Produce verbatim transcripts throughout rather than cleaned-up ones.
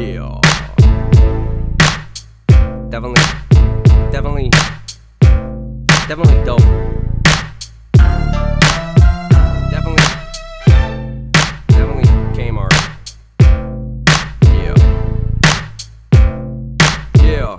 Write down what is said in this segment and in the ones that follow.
Yeah. Definitely, definitely, definitely dope. Definitely, definitely Kmart. Yeah. Yeah.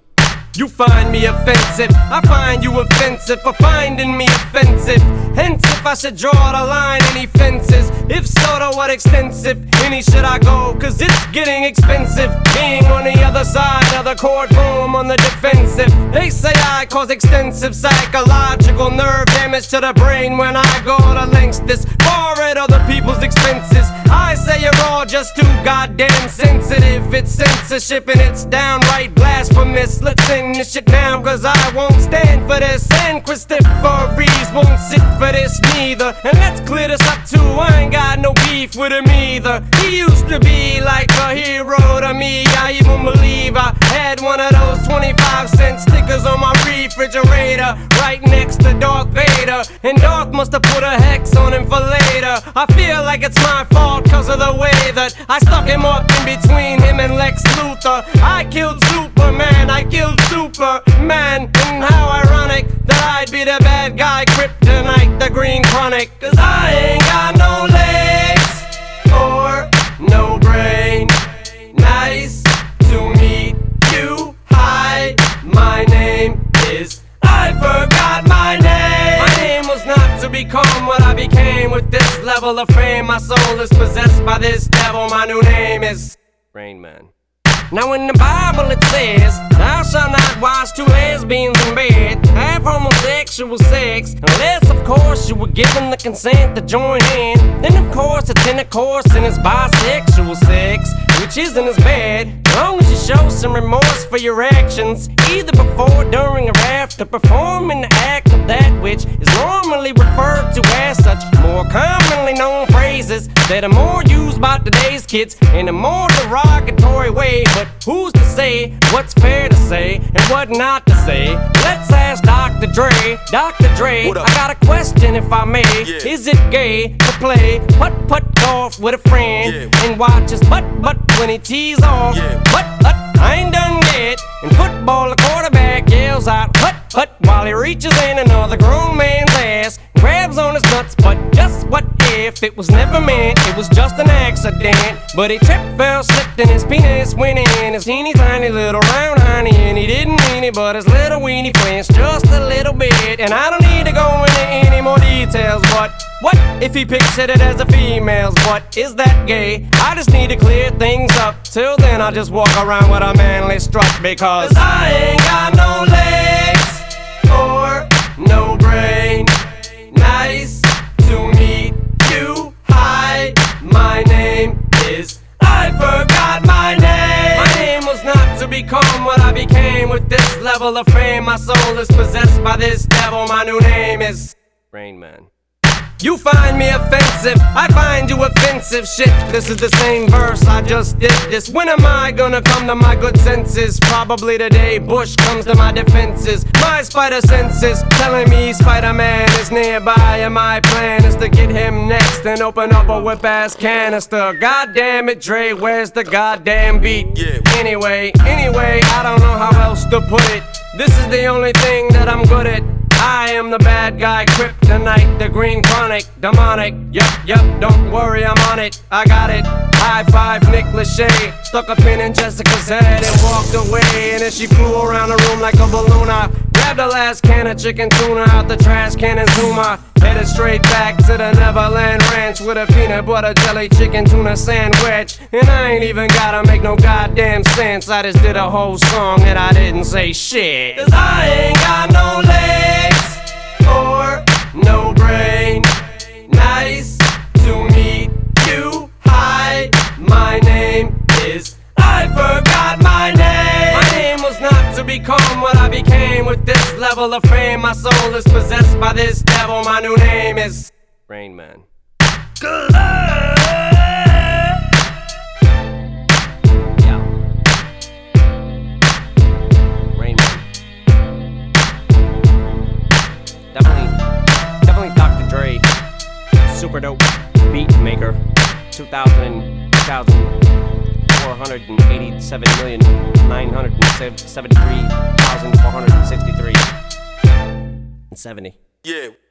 You find me offensive, I find you offensive for finding me offensive. Hence, if I should draw the line, any fences? If so, to what extensive? Any should I go? Cause it's getting expensive being on the other side of the courtroom on the defensive. They say I cause extensive psychological nerve damage to the brain when I go to lengths this far at other people's expenses. I say you're all just too goddamn sensitive. It's censorship and it's downright blasphemous. Let's end this shit now, cause I won't stand for this. And Christopher Reeves won't sit for this neither. And let's clear this up too, I ain't got no beef with him either. He used to be like a hero to me. I even believe I had one of those twenty-five cent stickers on my refrigerator, right next to Darth Vader. And Darth must have put a hex on him for later. I feel like it's my fault cause of the way that I stuck him up in between him and Lex Luthor. I killed Superman, I killed Superman. And how ironic that I'd be the bad guy, Kryptonite, the Green Chronic. Cause I ain't got no legs or no brain. Nice to meet you. Hi, my name is, I forgot my name. My name was not to become what I became. With this level of fame, my soul is possessed by this devil. My new name is Rain Man. Now in the Bible it says, thou shalt not watch two lesbians in bed, have homosexual sex, unless of course you were given the consent to join in. Then of course it's intercourse and it's bisexual sex, which isn't as bad, as long as you show some remorse for your actions, either before, during, or after performing the act of that which is normally referred to as such. More commonly known phrases that are more used by today's kids in a more derogatory way. But who's to say what's fair to say and what not to say? Let's ask Doctor Dre. Doctor Dre, I got a question if I may. Yeah. Is it gay to play putt-putt golf with a friend, yeah, and watch his butt-butt when he tees off? Yeah. But-but, I ain't done yet. In football, the quarterback yells out hut-hut while he reaches in another grown man's ass, grabs on his nuts. But just what if it was never meant, it was just an accident? But he tripped, fell, slipped, and his penis went in his teeny tiny little round honey, and he didn't mean it, but his little weenie flinched just a little bit. And I don't need to go into any more details, but what if he pictured it as a female's butt? Is that gay? I just need to clear things up. Till then I'll just walk around with a manly strut, because Cause I ain't got no legs or no brain. Nice to meet you. Hi, my name is, I forgot my name. My name was not to become what I became. With this level of fame, my soul is possessed by this devil. My new name is Rain Man. You find me offensive, I find you offensive. Shit, this is the same verse, I just did this. When am I gonna come to my good senses? Probably the day Bush comes to my defenses. My spider senses telling me Spider-Man is nearby, and my plan is to get him next and open up a whip-ass canister. God damn it, Dre, where's the goddamn beat? Yeah. Anyway, anyway, I don't know how else to put it. This is the only thing that I'm good at. I am the bad guy, Kryptonite, the Green Chronic, demonic. Yup, yup, don't worry, I'm on it. I got it. High five, Nick Lachey. Stuck a pin in Jessica's head and walked away. And then she flew around the room like a balloon. I grabbed the last can of chicken tuna out the trash can and Zuma. Headed straight back to the Neverland Ranch with a peanut butter jelly chicken tuna sandwich. And I ain't even gotta make no goddamn sense. I just did a whole song and I didn't say shit. Cause I ain't got no legs or no brain. Nice to meet you. Hi, my name is, I forgot my name. My name was not to become what I became. With this level of fame, my soul is possessed by this devil. My new name is Rain Man. Good luck. Yeah. Rain Man. Definitely, definitely Doctor Dre. Super dope beat maker. two thousand, two thousand four hundred eighty-seven million nine hundred seventy-three thousand four hundred sixty-three and seventy. Yeah.